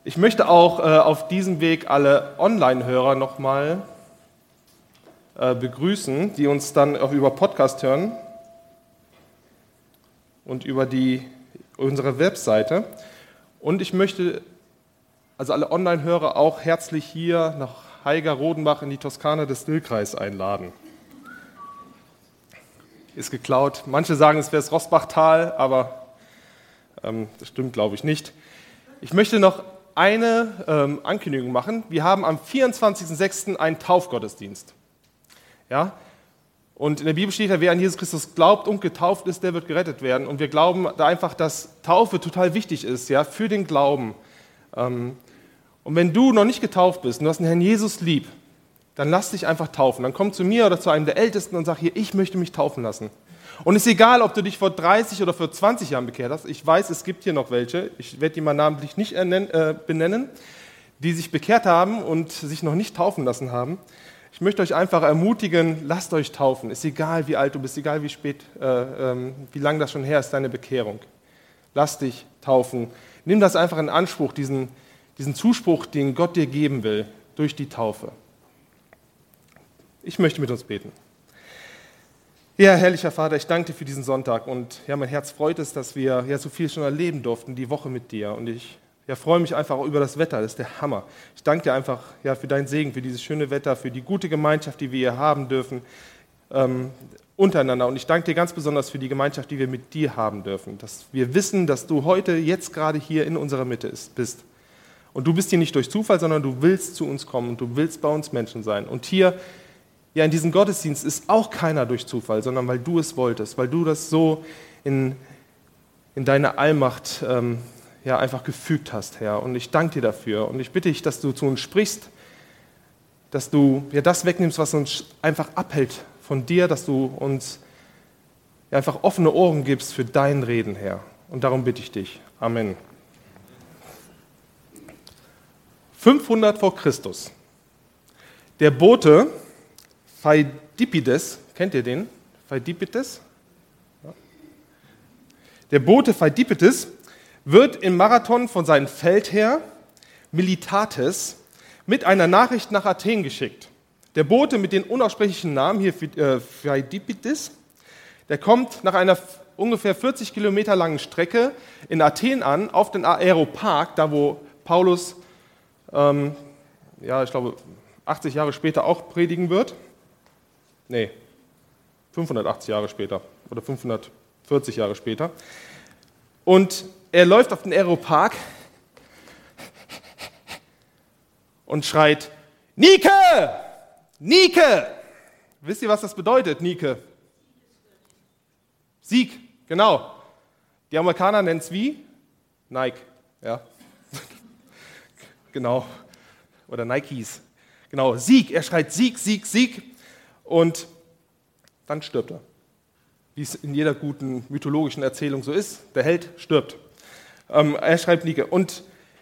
Ich möchte auch auf diesem Weg alle Online-Hörer nochmal begrüßen, die uns dann auch über Podcast hören und über unsere Webseite. Und ich möchte also alle Online-Hörer auch herzlich hier nach Haiger-Rodenbach in die Toskana des Dillkreis einladen. Ist geklaut. Manche sagen, es wäre das Roßbachtal, aber das stimmt, glaube ich, nicht. Ich möchte noch eine Ankündigung machen. Wir haben am 24.06. einen Taufgottesdienst. Ja? Und in der Bibel steht ja, wer an Jesus Christus glaubt und getauft ist, der wird gerettet werden. Und wir glauben da einfach, dass Taufe total wichtig ist, ja, für den Glauben. Und wenn du noch nicht getauft bist und du hast den Herrn Jesus lieb, dann lass dich einfach taufen. Dann komm zu mir oder zu einem der Ältesten und sag hier, ich möchte mich taufen lassen. Und es ist egal, ob du dich vor 30 oder vor 20 Jahren bekehrt hast. Ich weiß, es gibt hier noch welche, ich werde die mal namentlich nicht benennen, die sich bekehrt haben und sich noch nicht taufen lassen haben. Ich möchte euch einfach ermutigen, lasst euch taufen. Ist egal, wie alt du bist, egal wie spät, wie lange das schon her ist, deine Bekehrung. Lass dich taufen. Nimm das einfach in Anspruch, diesen Zuspruch, den Gott dir geben will, durch die Taufe. Ich möchte mit uns beten. Ja, herrlicher Vater, ich danke dir für diesen Sonntag und ja, mein Herz freut es, dass wir ja so viel schon erleben durften, die Woche mit dir. Und ich freue mich einfach auch über das Wetter, das ist der Hammer. Ich danke dir einfach für deinen Segen, für dieses schöne Wetter, für die gute Gemeinschaft, die wir hier haben dürfen, untereinander. Und ich danke dir ganz besonders für die Gemeinschaft, die wir mit dir haben dürfen. Dass wir wissen, dass du heute, jetzt gerade hier in unserer Mitte bist. Und du bist hier nicht durch Zufall, sondern du willst zu uns kommen und du willst bei uns Menschen sein. Und hier in diesem Gottesdienst ist auch keiner durch Zufall, sondern weil du es wolltest, weil du das so in deine Allmacht einfach gefügt hast, Herr. Und ich danke dir dafür. Und ich bitte dich, dass du zu uns sprichst, dass du das wegnimmst, was uns einfach abhält von dir, dass du uns einfach offene Ohren gibst für dein Reden, Herr. Und darum bitte ich dich. Amen. 500 vor Christus. Der Bote Pheidippides, kennt ihr den? Pheidippides? Ja. Der Bote Pheidippides wird im Marathon von seinem Feldherr Militates mit einer Nachricht nach Athen geschickt. Der Bote mit den unaussprechlichen Namen, hier Pheidippides, der kommt nach einer ungefähr 40 Kilometer langen Strecke in Athen an, auf den Areopag, da wo Paulus, ich glaube, 80 Jahre später auch predigen wird. 580 Jahre später oder 540 Jahre später. Und er läuft auf den Areopag und schreit, Nike! Nike! Wisst ihr, was das bedeutet, Nike? Sieg, genau. Die Amerikaner nennen es wie? Nike, ja. Genau. Oder Nikes. Genau, Sieg. Er schreit Sieg, Sieg, Sieg. Und dann stirbt er. Wie es in jeder guten mythologischen Erzählung so ist. Der Held stirbt. Er schreibt Nike. Und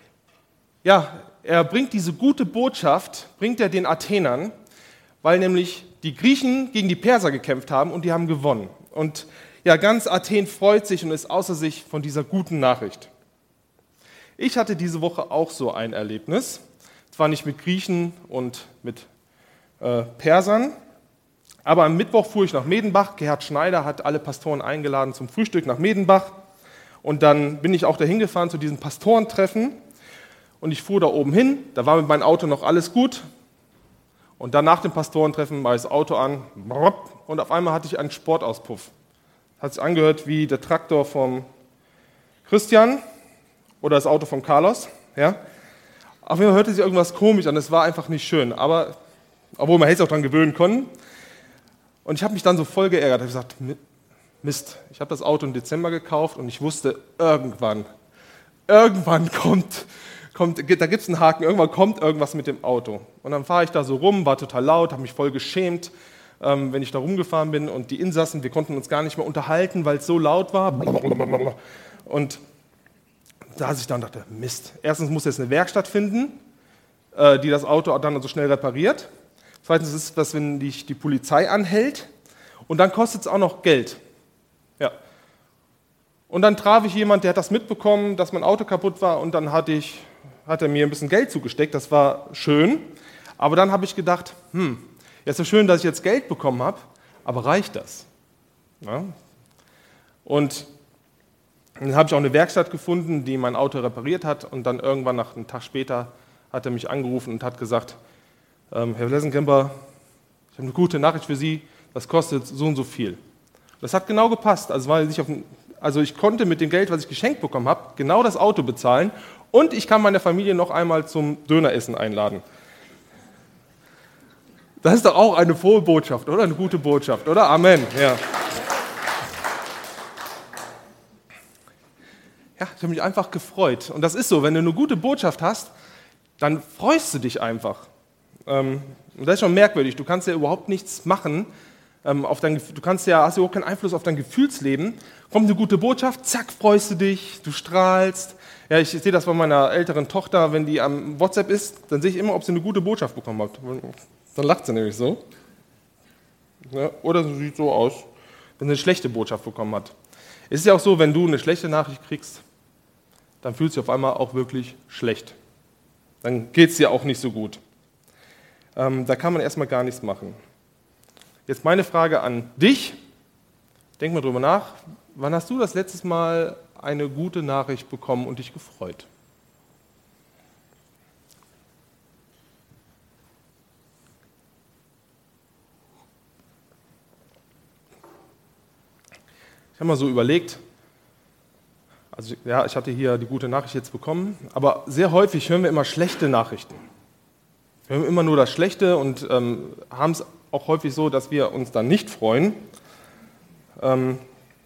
er bringt diese gute Botschaft, bringt er den Athenern, weil nämlich die Griechen gegen die Perser gekämpft haben und die haben gewonnen. Und ganz Athen freut sich und ist außer sich von dieser guten Nachricht. Ich hatte diese Woche auch so ein Erlebnis. Zwar nicht mit Griechen und mit Persern, aber am Mittwoch fuhr ich nach Medenbach. Gerhard Schneider hat alle Pastoren eingeladen zum Frühstück nach Medenbach. Und dann bin ich auch dahin gefahren zu diesem Pastorentreffen. Und ich fuhr da oben hin. Da war mit meinem Auto noch alles gut. Und dann nach dem Pastorentreffen mache ich das Auto an. Und auf einmal hatte ich einen Sportauspuff. Hat sich angehört wie der Traktor vom Christian oder das Auto von Carlos. Ja. Auf jeden Fall hörte sich irgendwas komisch an. Es war einfach nicht schön. Aber obwohl man hätte sich auch daran gewöhnen können. Und ich habe mich dann so voll geärgert. Ich habe gesagt, Mist, ich habe das Auto im Dezember gekauft und ich wusste, irgendwann kommt, da gibt es einen Haken, irgendwann kommt irgendwas mit dem Auto. Und dann fahre ich da so rum, war total laut, habe mich voll geschämt, wenn ich da rumgefahren bin. Und die Insassen, wir konnten uns gar nicht mehr unterhalten, weil es so laut war. Und da ich dann dachte, Mist, erstens muss jetzt eine Werkstatt finden, die das Auto dann so schnell repariert. Zweitens ist das, wenn dich die Polizei anhält. Und dann kostet es auch noch Geld. Ja. Und dann traf ich jemanden, der hat das mitbekommen, dass mein Auto kaputt war. Und dann hatte ich hat er mir ein bisschen Geld zugesteckt, das war schön. Aber dann habe ich gedacht, ja, ist so schön, dass ich jetzt Geld bekommen habe, aber reicht das? Ja? Und dann habe ich auch eine Werkstatt gefunden, die mein Auto repariert hat. Und dann irgendwann, nach einem Tag später, hat er mich angerufen und hat gesagt, Herr Flessenkemper, ich habe eine gute Nachricht für Sie, das kostet so und so viel. Das hat genau gepasst. Also ich konnte mit dem Geld, was ich geschenkt bekommen habe, genau das Auto bezahlen und ich kann meine Familie noch einmal zum Döneressen einladen. Das ist doch auch eine frohe Botschaft, oder? Eine gute Botschaft, oder? Amen. Ja. Ja, ich habe mich einfach gefreut. Und das ist so, wenn du eine gute Botschaft hast, dann freust du dich einfach. Und das ist schon merkwürdig. Du kannst ja überhaupt nichts machen. Hast ja überhaupt keinen Einfluss auf dein Gefühlsleben. Kommt eine gute Botschaft, zack, freust du dich, du strahlst. Ja, ich sehe das bei meiner älteren Tochter, wenn die am WhatsApp ist, dann sehe ich immer, ob sie eine gute Botschaft bekommen hat. Dann lacht sie nämlich so. Ja, oder sie sieht so aus, wenn sie eine schlechte Botschaft bekommen hat. Es ist ja auch so, wenn du eine schlechte Nachricht kriegst, dann fühlst du dich auf einmal auch wirklich schlecht. Dann geht es dir auch nicht so gut. Da kann man erstmal gar nichts machen. Jetzt meine Frage an dich. Denk mal drüber nach. Wann hast du das letzte Mal eine gute Nachricht bekommen und dich gefreut? Ich habe mal so überlegt, also ja, ich hatte hier die gute Nachricht jetzt bekommen, aber sehr häufig hören wir immer schlechte Nachrichten. Wir hören immer nur das Schlechte und haben es auch häufig so, dass wir uns dann nicht freuen. Und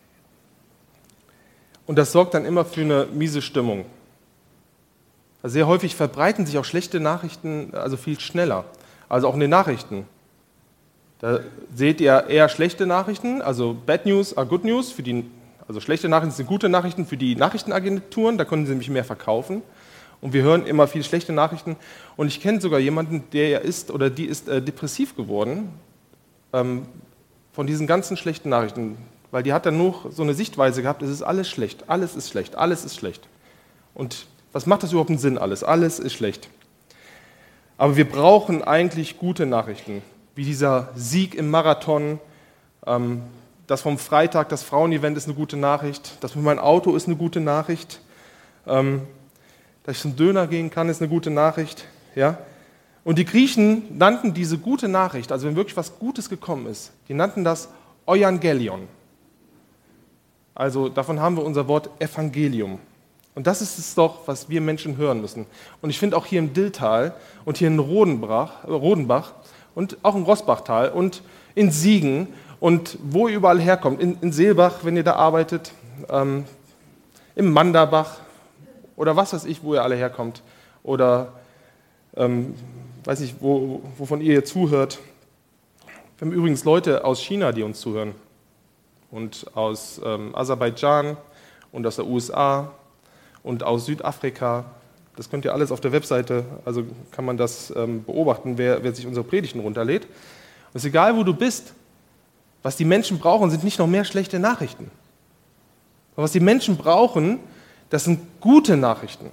das sorgt dann immer für eine miese Stimmung. Also sehr häufig verbreiten sich auch schlechte Nachrichten also viel schneller, also auch in den Nachrichten. Da seht ihr eher schlechte Nachrichten, also Bad News are Good News, also schlechte Nachrichten sind gute Nachrichten für die Nachrichtenagenturen, da können sie nämlich mehr verkaufen. Und wir hören immer viel schlechte Nachrichten. Und ich kenne sogar jemanden, der ist oder die ist depressiv geworden von diesen ganzen schlechten Nachrichten, weil die hat dann nur so eine Sichtweise gehabt, es ist alles schlecht, alles ist schlecht, alles ist schlecht. Und was macht das überhaupt einen Sinn alles? Alles ist schlecht. Aber wir brauchen eigentlich gute Nachrichten, wie dieser Sieg im Marathon, das vom Freitag, das Frauenevent ist eine gute Nachricht, das mit meinem Auto ist eine gute Nachricht, dass ich zum Döner gehen kann, ist eine gute Nachricht. Ja? Und die Griechen nannten diese gute Nachricht, also wenn wirklich was Gutes gekommen ist, die nannten das Euangelion. Also davon haben wir unser Wort Evangelium. Und das ist es doch, was wir Menschen hören müssen. Und ich finde auch hier im Dilltal und hier in Rodenbach und auch im Roßbachtal und in Siegen und wo ihr überall herkommt, in Seelbach, wenn ihr da arbeitet, im Manderbach oder was weiß ich, wo ihr alle herkommt oder weiß nicht, wovon ihr zuhört. Wir haben übrigens Leute aus China, die uns zuhören und aus Aserbaidschan und aus der USA und aus Südafrika. Das könnt ihr alles auf der Webseite, also kann man das beobachten, wer sich unsere Predigten runterlädt. Und es ist egal, wo du bist, was die Menschen brauchen, sind nicht noch mehr schlechte Nachrichten. Aber was die Menschen brauchen, das sind gute Nachrichten,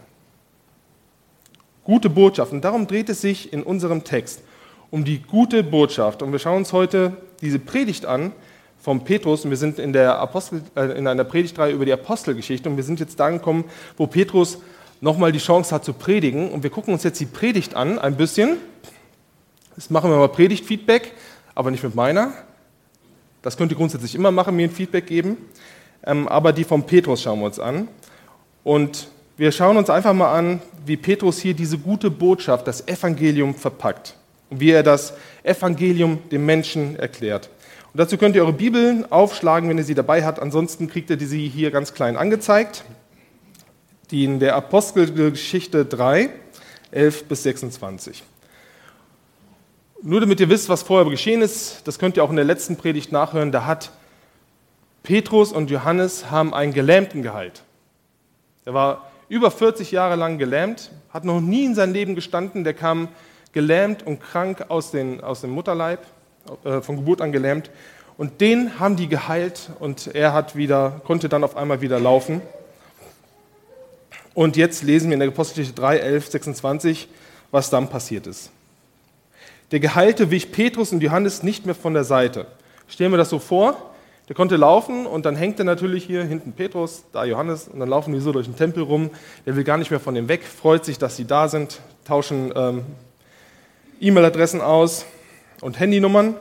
gute Botschaften. Darum dreht es sich in unserem Text, um die gute Botschaft. Und wir schauen uns heute diese Predigt an vom Petrus. Und wir sind in einer Predigtreihe über die Apostelgeschichte. Und wir sind jetzt da angekommen, wo Petrus nochmal die Chance hat zu predigen. Und wir gucken uns jetzt die Predigt an, ein bisschen. Jetzt machen wir mal Predigtfeedback, aber nicht mit meiner. Das könnt ihr grundsätzlich immer machen, mir ein Feedback geben. Aber die vom Petrus schauen wir uns an. Und wir schauen uns einfach mal an, wie Petrus hier diese gute Botschaft, das Evangelium verpackt. Und wie er das Evangelium dem Menschen erklärt. Und dazu könnt ihr eure Bibeln aufschlagen, wenn ihr sie dabei habt. Ansonsten kriegt ihr sie hier ganz klein angezeigt. Die in der Apostelgeschichte 3, 11 bis 26. Nur damit ihr wisst, was vorher geschehen ist, das könnt ihr auch in der letzten Predigt nachhören, da hat Petrus und Johannes haben einen Gelähmten geheilt. Der war über 40 Jahre lang gelähmt, hat noch nie in seinem Leben gestanden, der kam gelähmt und krank aus dem Mutterleib, von Geburt an gelähmt. Und den haben die geheilt und er konnte dann auf einmal wieder laufen. Und jetzt lesen wir in der Apostelgeschichte 3, 11, 26, was dann passiert ist. Der Geheilte wich Petrus und Johannes nicht mehr von der Seite. Stellen wir das so vor, der konnte laufen und dann hängt er natürlich hier hinten Petrus, da Johannes und dann laufen die so durch den Tempel rum. Der will gar nicht mehr von dem weg, freut sich, dass sie da sind, tauschen E-Mail-Adressen aus und Handynummern.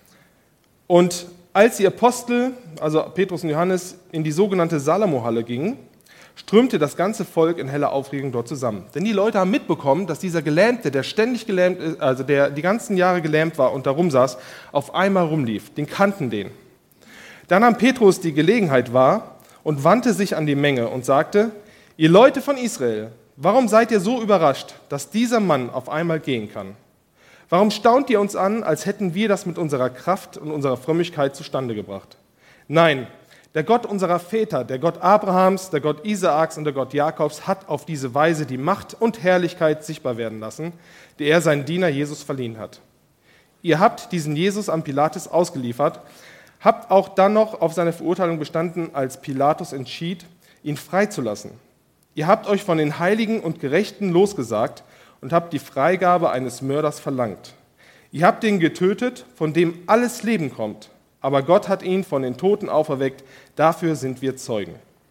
Und als die Apostel, also Petrus und Johannes, in die sogenannte Salomo-Halle gingen, strömte das ganze Volk in heller Aufregung dort zusammen. Denn die Leute haben mitbekommen, dass dieser Gelähmte, der ständig gelähmt ist, also der die ganzen Jahre gelähmt war und da rumsaß, auf einmal rumlief. Den kannten den. Dann nahm Petrus die Gelegenheit wahr und wandte sich an die Menge und sagte: Ihr Leute von Israel, warum seid ihr so überrascht, dass dieser Mann auf einmal gehen kann? Warum staunt ihr uns an, als hätten wir das mit unserer Kraft und unserer Frömmigkeit zustande gebracht? Nein, der Gott unserer Väter, der Gott Abrahams, der Gott Isaaks und der Gott Jakobs hat auf diese Weise die Macht und Herrlichkeit sichtbar werden lassen, die er seinen Diener Jesus verliehen hat. Ihr habt diesen Jesus an Pilatus ausgeliefert, habt auch dann noch auf seine Verurteilung bestanden, als Pilatus entschied, ihn freizulassen. Ihr habt euch von den Heiligen und Gerechten losgesagt und habt die Freigabe eines Mörders verlangt. Ihr habt den getötet, von dem alles Leben kommt. Aber Gott hat ihn von den Toten auferweckt, dafür sind wir Zeugen.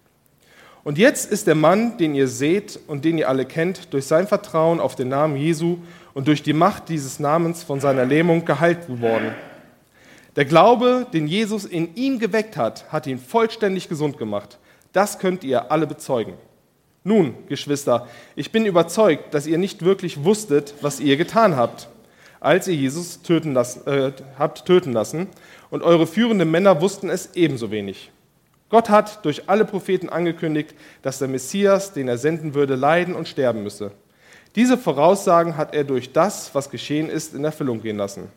Und jetzt ist der Mann, den ihr seht und den ihr alle kennt, durch sein Vertrauen auf den Namen Jesu und durch die Macht dieses Namens von seiner Lähmung geheilt worden. Der Glaube, den Jesus in ihm geweckt hat ihn vollständig gesund gemacht. Das könnt ihr alle bezeugen. Nun, Geschwister, ich bin überzeugt, dass ihr nicht wirklich wusstet, was ihr getan habt, als ihr Jesus habt töten lassen, und eure führenden Männer wussten es ebenso wenig. Gott hat durch alle Propheten angekündigt, dass der Messias, den er senden würde, leiden und sterben müsse. Diese Voraussagen hat er durch das, was geschehen ist, in Erfüllung gehen lassen.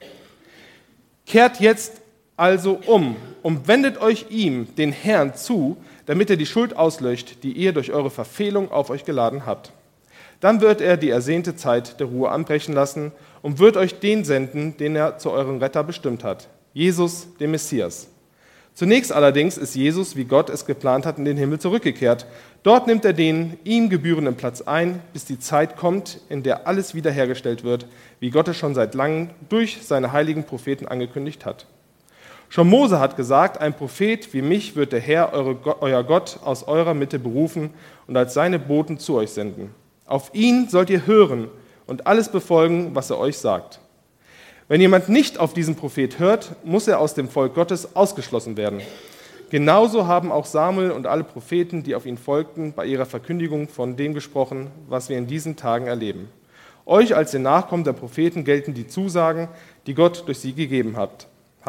Kehrt jetzt also und wendet euch ihm, den Herrn, zu, damit er die Schuld auslöscht, die ihr durch eure Verfehlung auf euch geladen habt. Dann wird er die ersehnte Zeit der Ruhe anbrechen lassen und wird euch den senden, den er zu eurem Retter bestimmt hat, Jesus, den Messias. Zunächst allerdings ist Jesus, wie Gott es geplant hat, in den Himmel zurückgekehrt. Dort nimmt er den ihm gebührenden Platz ein, bis die Zeit kommt, in der alles wiederhergestellt wird, wie Gott es schon seit langem durch seine heiligen Propheten angekündigt hat. Schon Mose hat gesagt: Ein Prophet wie mich wird der Herr, euer Gott, aus eurer Mitte berufen und als seine Boten zu euch senden. Auf ihn sollt ihr hören und alles befolgen, was er euch sagt. Wenn jemand nicht auf diesen Prophet hört, muss er aus dem Volk Gottes ausgeschlossen werden. Genauso haben auch Samuel und alle Propheten, die auf ihn folgten, bei ihrer Verkündigung von dem gesprochen, was wir in diesen Tagen erleben. Euch als den Nachkommen der Propheten gelten die Zusagen, die Gott durch sie gegeben hat.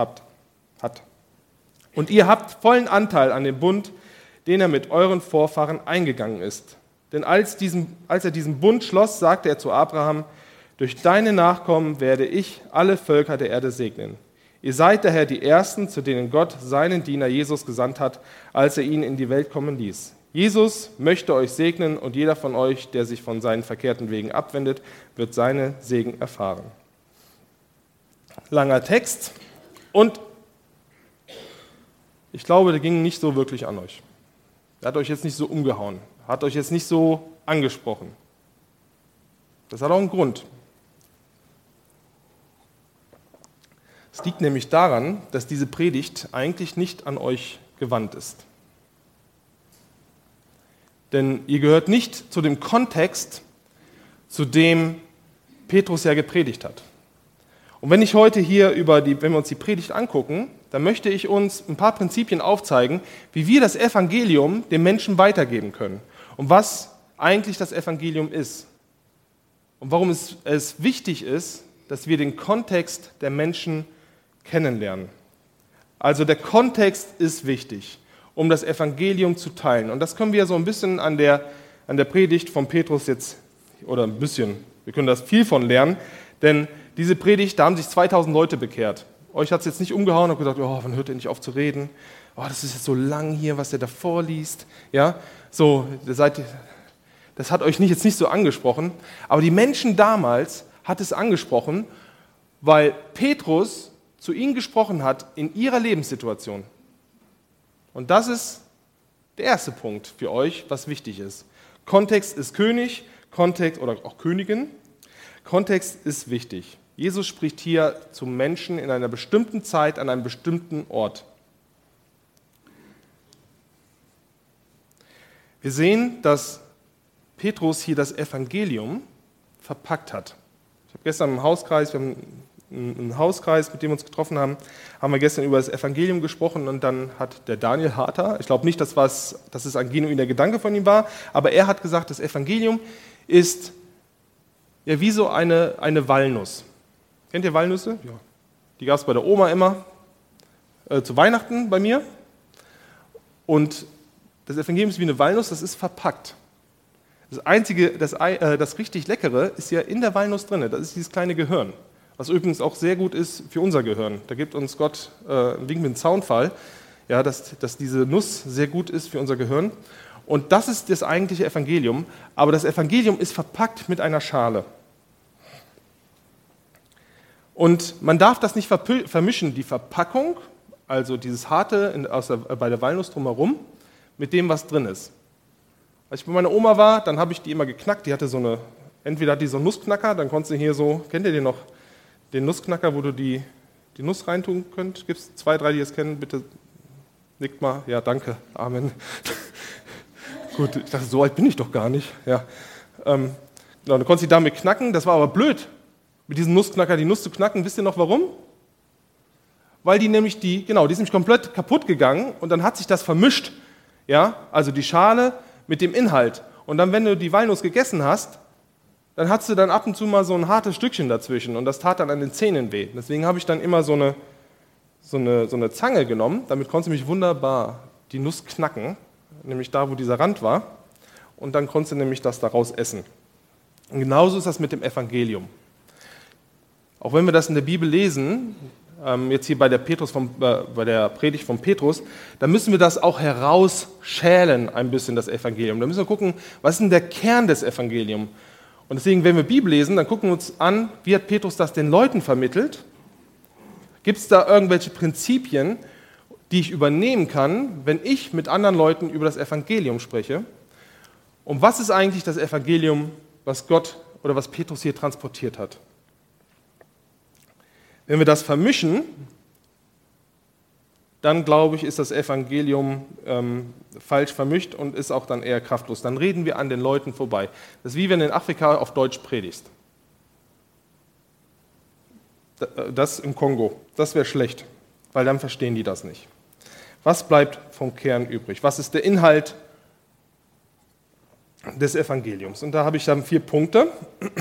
Und ihr habt vollen Anteil an dem Bund, den er mit euren Vorfahren eingegangen ist. Denn als er diesen Bund schloss, sagte er zu Abraham: Durch deine Nachkommen werde ich alle Völker der Erde segnen. Ihr seid daher die Ersten, zu denen Gott seinen Diener Jesus gesandt hat, als er ihn in die Welt kommen ließ. Jesus möchte euch segnen und jeder von euch, der sich von seinen verkehrten Wegen abwendet, wird seine Segen erfahren. Langer Text und ich glaube, der ging nicht so wirklich an euch. Er hat euch jetzt nicht so umgehauen, hat euch jetzt nicht so angesprochen. Das hat auch einen Grund. Es liegt nämlich daran, dass diese Predigt eigentlich nicht an euch gewandt ist. Denn ihr gehört nicht zu dem Kontext, zu dem Petrus ja gepredigt hat. Und wenn ich heute hier wenn wir uns die Predigt angucken, dann möchte ich uns ein paar Prinzipien aufzeigen, wie wir das Evangelium den Menschen weitergeben können und was eigentlich das Evangelium ist und warum es wichtig ist, dass wir den Kontext der Menschen kennenlernen. Also der Kontext ist wichtig, um das Evangelium zu teilen. Und das können wir so ein bisschen an der Predigt von Petrus jetzt, oder ein bisschen, wir können das viel von lernen, denn diese Predigt, da haben sich 2000 Leute bekehrt. Euch hat es jetzt nicht umgehauen und gesagt: Oh, wann hört ihr nicht auf zu reden? Oh, das ist jetzt so lang hier, was der da vorliest. Ja, so, das hat euch jetzt nicht so angesprochen. Aber die Menschen damals hat es angesprochen, weil Petrus zu ihnen gesprochen hat in ihrer Lebenssituation. Und das ist der erste Punkt für euch, was wichtig ist. Kontext ist König, Kontext oder auch Königin. Kontext ist wichtig. Jesus spricht hier zu Menschen in einer bestimmten Zeit, an einem bestimmten Ort. Wir sehen, dass Petrus hier das Evangelium verpackt hat. Ich habe gestern im Hauskreis, wir haben einen Hauskreis, mit dem wir uns getroffen haben wir gestern über das Evangelium gesprochen und dann hat der Daniel Harter, ich glaube nicht, dass es ein genuiner Gedanke von ihm war, aber er hat gesagt, das Evangelium ist ja wie so eine Walnuss. Kennt ihr Walnüsse? Ja. Die gab es bei der Oma immer, zu Weihnachten bei mir. Und das Evangelium ist wie eine Walnuss, das ist verpackt. Das Einzige, das richtig Leckere ist ja in der Walnuss drin, das ist dieses kleine Gehirn, was übrigens auch sehr gut ist für unser Gehirn. Da gibt uns Gott einen Wink mit dem Zaunfall, ja, dass diese Nuss sehr gut ist für unser Gehirn. Und das ist das eigentliche Evangelium, aber das Evangelium ist verpackt mit einer Schale. Und man darf das nicht vermischen, die Verpackung, also dieses Harte bei der Walnuss drumherum, mit dem, was drin ist. Als ich bei meiner Oma war, dann habe ich die immer geknackt. Die hatte entweder hat die so einen Nussknacker, dann konntest du hier so, kennt ihr den noch, den Nussknacker, wo du die Nuss reintun könnt? Gibt es 2, 3, die es kennen? Bitte nickt mal. Ja, danke. Amen. Gut, ich dachte, so alt bin ich doch gar nicht. Ja. Dann konntest du die damit knacken, das war aber blöd, mit diesem Nussknacker die Nuss zu knacken. Wisst ihr noch warum? Weil die ist nämlich komplett kaputt gegangen und dann hat sich das vermischt. Ja, also die Schale mit dem Inhalt. Und dann, wenn du die Walnuss gegessen hast, dann hattest du dann ab und zu mal so ein hartes Stückchen dazwischen und das tat dann an den Zähnen weh. Deswegen habe ich dann immer so eine Zange genommen, damit konntest du mich wunderbar die Nuss knacken, nämlich da, wo dieser Rand war, und dann konntest du nämlich das daraus essen. Und genauso ist das mit dem Evangelium. Auch wenn wir das in der Bibel lesen, jetzt hier bei der Predigt von Petrus, dann müssen wir das auch herausschälen ein bisschen, das Evangelium. Da müssen wir gucken, was ist denn der Kern des Evangeliums? Und deswegen, wenn wir Bibel lesen, dann gucken wir uns an, wie hat Petrus das den Leuten vermittelt? Gibt es da irgendwelche Prinzipien, die ich übernehmen kann, wenn ich mit anderen Leuten über das Evangelium spreche? Und was ist eigentlich das Evangelium, was Gott oder was Petrus hier transportiert hat? Wenn wir das vermischen, dann glaube ich, ist das Evangelium falsch vermischt und ist auch dann eher kraftlos. Dann reden wir an den Leuten vorbei. Das ist wie wenn du in Afrika auf Deutsch predigst. Das im Kongo, das wäre schlecht, weil dann verstehen die das nicht. Was bleibt vom Kern übrig? Was ist der Inhalt des Evangeliums? Und da habe ich dann 4 Punkte.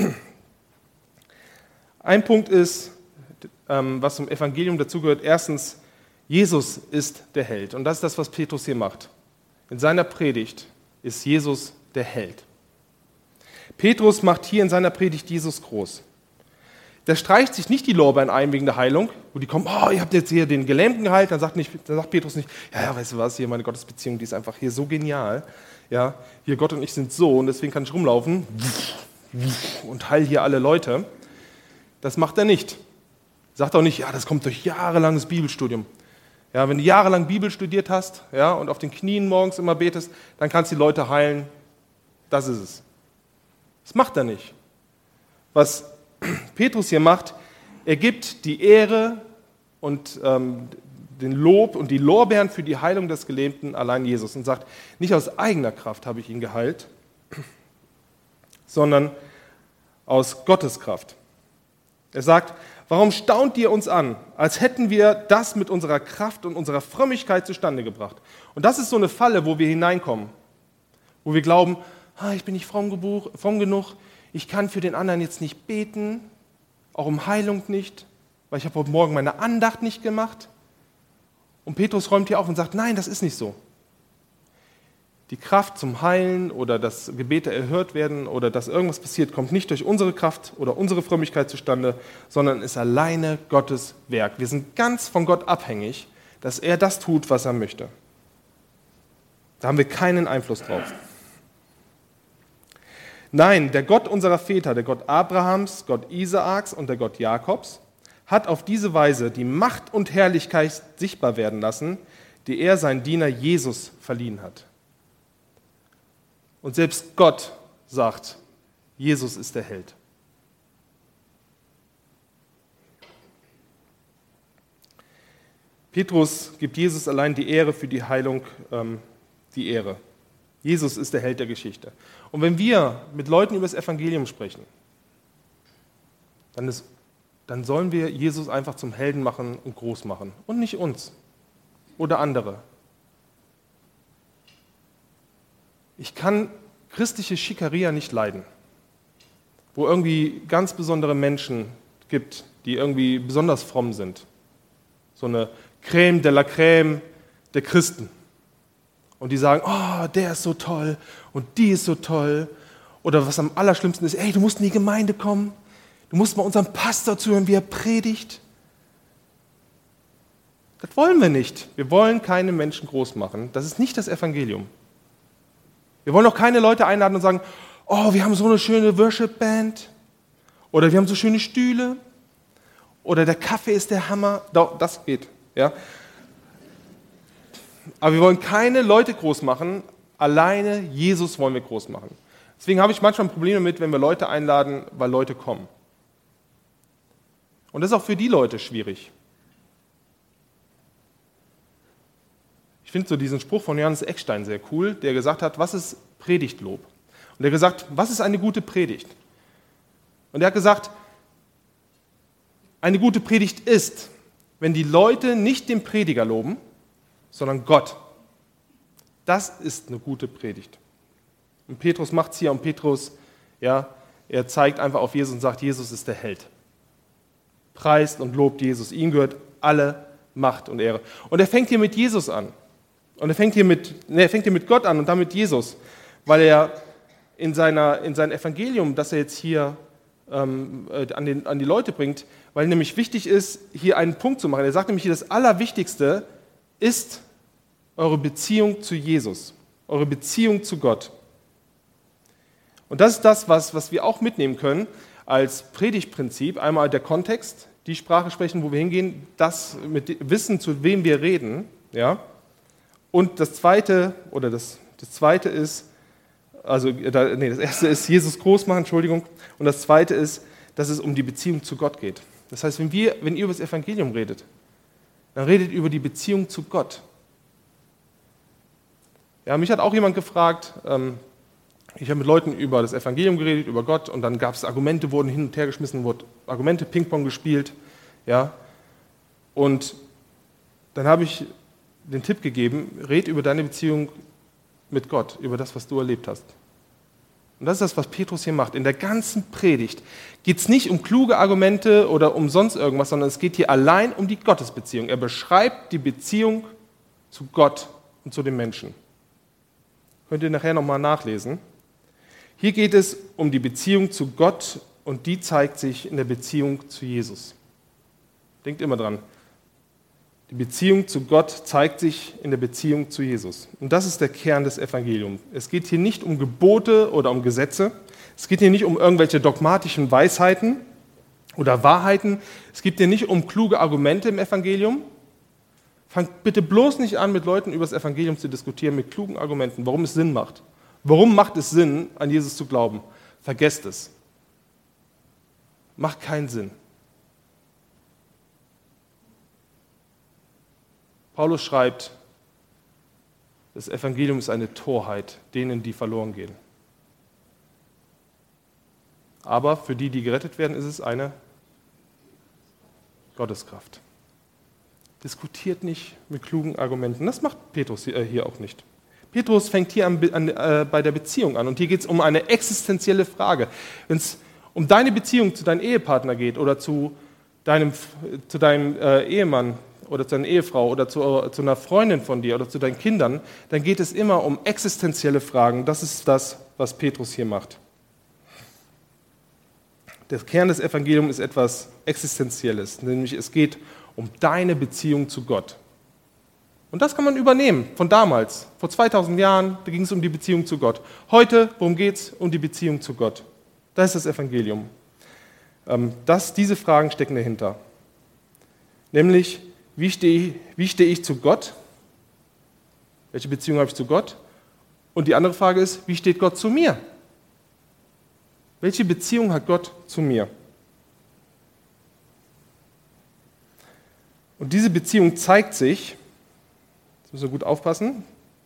Ein Punkt ist, was zum Evangelium dazugehört. Erstens, Jesus ist der Held. Und das ist das, was Petrus hier macht. In seiner Predigt ist Jesus der Held. Petrus macht hier in seiner Predigt Jesus groß. Der streicht sich nicht die Lorbeeren ein wegen der Heilung, wo die kommen, oh, ihr habt jetzt hier den Gelähmten geheilt, dann sagt Petrus nicht, ja, weißt du was, hier meine Gottesbeziehung, die ist einfach hier so genial. Ja, hier Gott und ich sind so und deswegen kann ich rumlaufen und heil hier alle Leute. Das macht er nicht. Sagt auch nicht, ja, das kommt durch jahrelanges Bibelstudium. Ja, wenn du jahrelang Bibel studiert hast, ja, und auf den Knien morgens immer betest, dann kannst du die Leute heilen. Das ist es. Das macht er nicht. Was Petrus hier macht, er gibt die Ehre und den Lob und die Lorbeeren für die Heilung des Gelähmten allein Jesus und sagt, nicht aus eigener Kraft habe ich ihn geheilt, sondern aus Gottes Kraft. Er sagt, warum staunt ihr uns an, als hätten wir das mit unserer Kraft und unserer Frömmigkeit zustande gebracht? Und das ist so eine Falle, wo wir hineinkommen, wo wir glauben, ich bin nicht fromm genug, ich kann für den anderen jetzt nicht beten, auch um Heilung nicht, weil ich habe heute Morgen meine Andacht nicht gemacht. Und Petrus räumt hier auf und sagt, nein, das ist nicht so. Die Kraft zum Heilen oder dass Gebete erhört werden oder dass irgendwas passiert, kommt nicht durch unsere Kraft oder unsere Frömmigkeit zustande, sondern ist alleine Gottes Werk. Wir sind ganz von Gott abhängig, dass er das tut, was er möchte. Da haben wir keinen Einfluss drauf. Nein, der Gott unserer Väter, der Gott Abrahams, Gott Isaaks und der Gott Jakobs, hat auf diese Weise die Macht und Herrlichkeit sichtbar werden lassen, die er seinem Diener Jesus verliehen hat. Und selbst Gott sagt, Jesus ist der Held. Petrus gibt Jesus allein die Ehre für die Heilung, die Ehre. Jesus ist der Held der Geschichte. Und wenn wir mit Leuten über das Evangelium sprechen, dann sollen wir Jesus einfach zum Helden machen und groß machen und nicht uns oder andere. Ich kann christliche Schikaria nicht leiden, wo irgendwie ganz besondere Menschen gibt, die irgendwie besonders fromm sind. So eine Crème de la Crème der Christen. Und die sagen, oh, der ist so toll und die ist so toll. Oder was am allerschlimmsten ist, ey, du musst in die Gemeinde kommen, du musst mal unserem Pastor zuhören, wie er predigt. Das wollen wir nicht. Wir wollen keine Menschen groß machen. Das ist nicht das Evangelium. Wir wollen auch keine Leute einladen und sagen, oh, wir haben so eine schöne Worship-Band oder wir haben so schöne Stühle oder der Kaffee ist der Hammer. Das geht, ja. Aber wir wollen keine Leute groß machen, alleine Jesus wollen wir groß machen. Deswegen habe ich manchmal Probleme damit, wenn wir Leute einladen, weil Leute kommen. Und das ist auch für die Leute schwierig. Ich finde so diesen Spruch von Johannes Eckstein sehr cool, der gesagt hat, was ist Predigtlob? Und der hat gesagt, was ist eine gute Predigt? Und er hat gesagt, eine gute Predigt ist, wenn die Leute nicht den Prediger loben, sondern Gott. Das ist eine gute Predigt. Und Petrus macht es hier und Petrus, ja, er zeigt einfach auf Jesus und sagt, Jesus ist der Held. Preist und lobt Jesus. Ihm gehört alle Macht und Ehre. Und er fängt hier mit Jesus an. Und er fängt hier mit Gott an und dann mit Jesus, weil er in sein Evangelium, das er jetzt hier an die Leute bringt, weil nämlich wichtig ist, hier einen Punkt zu machen. Er sagt nämlich hier, das Allerwichtigste ist eure Beziehung zu Jesus, eure Beziehung zu Gott. Und das ist das, was wir auch mitnehmen können als Predigtprinzip. Einmal der Kontext, die Sprache sprechen, wo wir hingehen, das mit Wissen, zu wem wir reden, ja. Und das Zweite ist, das Erste ist Jesus groß machen, Entschuldigung. Und das Zweite ist, dass es um die Beziehung zu Gott geht. Das heißt, wenn ihr über das Evangelium redet, dann redet über die Beziehung zu Gott. Ja, mich hat auch jemand gefragt, ich habe mit Leuten über das Evangelium geredet, über Gott, und dann gab es Argumente, wurden hin und her geschmissen, wurden Argumente Ping-Pong gespielt. Ja. Und dann habe ich den Tipp gegeben, red über deine Beziehung mit Gott, über das, was du erlebt hast. Und das ist das, was Petrus hier macht. In der ganzen Predigt geht es nicht um kluge Argumente oder um sonst irgendwas, sondern es geht hier allein um die Gottesbeziehung. Er beschreibt die Beziehung zu Gott und zu den Menschen. Könnt ihr nachher nochmal nachlesen. Hier geht es um die Beziehung zu Gott und die zeigt sich in der Beziehung zu Jesus. Denkt immer dran. Die Beziehung zu Gott zeigt sich in der Beziehung zu Jesus. Und das ist der Kern des Evangeliums. Es geht hier nicht um Gebote oder um Gesetze. Es geht hier nicht um irgendwelche dogmatischen Weisheiten oder Wahrheiten. Es geht hier nicht um kluge Argumente im Evangelium. Fangt bitte bloß nicht an, mit Leuten über das Evangelium zu diskutieren, mit klugen Argumenten, warum es Sinn macht. Warum macht es Sinn, an Jesus zu glauben? Vergesst es. Macht keinen Sinn. Paulus schreibt, das Evangelium ist eine Torheit denen, die verloren gehen. Aber für die, die gerettet werden, ist es eine Gotteskraft. Diskutiert nicht mit klugen Argumenten. Das macht Petrus hier auch nicht. Petrus fängt hier bei der Beziehung an. Und hier geht es um eine existenzielle Frage. Wenn es um deine Beziehung zu deinem Ehepartner geht oder zu deinem Ehemann oder zu deiner Ehefrau oder zu einer Freundin von dir oder zu deinen Kindern, dann geht es immer um existenzielle Fragen. Das ist das, was Petrus hier macht. Der Kern des Evangeliums ist etwas Existenzielles, nämlich es geht um deine Beziehung zu Gott. Und das kann man übernehmen von damals, vor 2000 Jahren, da ging es um die Beziehung zu Gott. Heute, worum geht es? Um die Beziehung zu Gott. Das ist das Evangelium. Diese Fragen stecken dahinter. Nämlich, wie stehe ich zu Gott? Welche Beziehung habe ich zu Gott? Und die andere Frage ist, wie steht Gott zu mir? Welche Beziehung hat Gott zu mir? Und diese Beziehung zeigt sich, jetzt müssen wir gut aufpassen,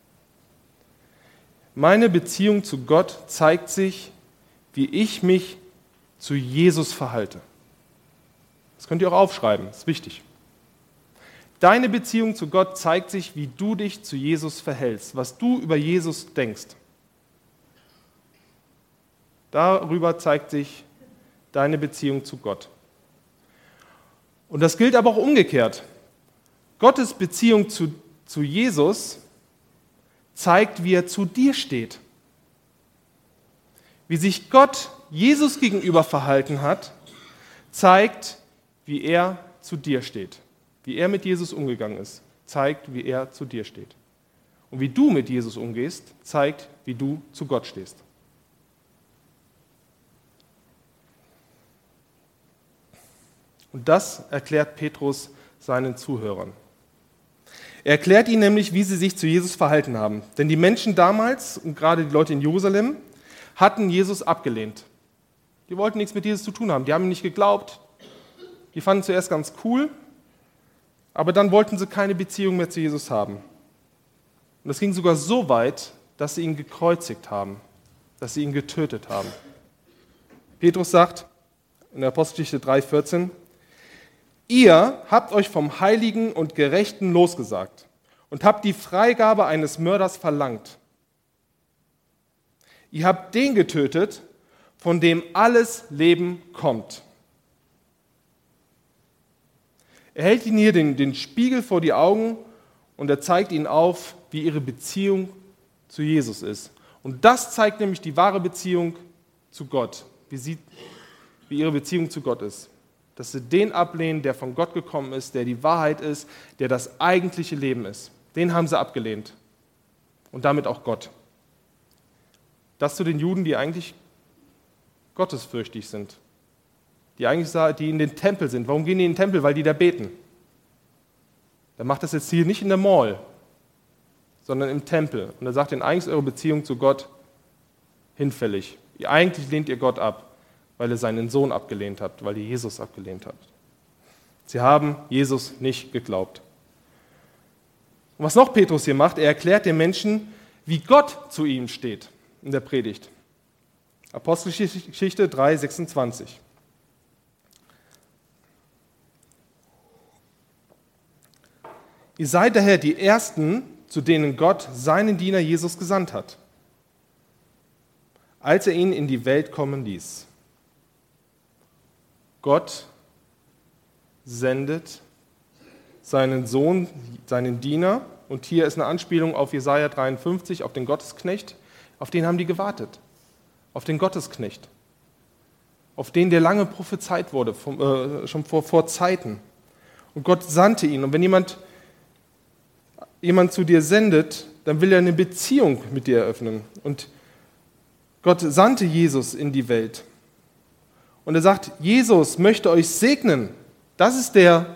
meine Beziehung zu Gott zeigt sich, wie ich mich zu Jesus verhalte. Das könnt ihr auch aufschreiben, das ist wichtig. Deine Beziehung zu Gott zeigt sich, wie du dich zu Jesus verhältst, was du über Jesus denkst. Darüber zeigt sich deine Beziehung zu Gott. Und das gilt aber auch umgekehrt. Gottes Beziehung zu Jesus zeigt, wie er zu dir steht. Wie sich Gott Jesus gegenüber verhalten hat, zeigt, wie er zu dir steht. Wie er mit Jesus umgegangen ist, zeigt, wie er zu dir steht. Und wie du mit Jesus umgehst, zeigt, wie du zu Gott stehst. Und das erklärt Petrus seinen Zuhörern. Er erklärt ihnen nämlich, wie sie sich zu Jesus verhalten haben. Denn die Menschen damals, und gerade die Leute in Jerusalem, hatten Jesus abgelehnt. Die wollten nichts mit Jesus zu tun haben. Die haben ihm nicht geglaubt. Die fanden ihn zuerst ganz cool, aber dann wollten sie keine Beziehung mehr zu Jesus haben. Und das ging sogar so weit, dass sie ihn gekreuzigt haben, dass sie ihn getötet haben. Petrus sagt in der Apostelgeschichte 3,14, ihr habt euch vom Heiligen und Gerechten losgesagt und habt die Freigabe eines Mörders verlangt. Ihr habt den getötet, von dem alles Leben kommt. Er hält ihnen hier den Spiegel vor die Augen und er zeigt ihnen auf, wie ihre Beziehung zu Jesus ist. Und das zeigt nämlich die wahre Beziehung zu Gott, wie ihre Beziehung zu Gott ist. Dass sie den ablehnen, der von Gott gekommen ist, der die Wahrheit ist, der das eigentliche Leben ist. Den haben sie abgelehnt. Und damit auch Gott. Das zu den Juden, die eigentlich gottesfürchtig sind. Die in den Tempel sind. Warum gehen die in den Tempel? Weil die da beten. Er macht das jetzt hier nicht in der Mall, sondern im Tempel. Und er sagt ihnen, eigentlich ist eure Beziehung zu Gott hinfällig. Eigentlich lehnt ihr Gott ab, weil ihr seinen Sohn abgelehnt habt, weil ihr Jesus abgelehnt habt. Sie haben Jesus nicht geglaubt. Und was noch Petrus hier macht, er erklärt den Menschen, wie Gott zu ihnen steht in der Predigt. Apostelgeschichte 3,26. Ihr seid daher die Ersten, zu denen Gott seinen Diener Jesus gesandt hat, als er ihn in die Welt kommen ließ. Gott sendet seinen Sohn, seinen Diener, und hier ist eine Anspielung auf Jesaja 53, auf den Gottesknecht, auf den haben die gewartet, auf den Gottesknecht, auf den, der lange prophezeit wurde, schon vor Zeiten. Und Gott sandte ihn. Und wenn jemand zu dir sendet, dann will er eine Beziehung mit dir eröffnen. Und Gott sandte Jesus in die Welt. Und er sagt, Jesus möchte euch segnen. Das ist der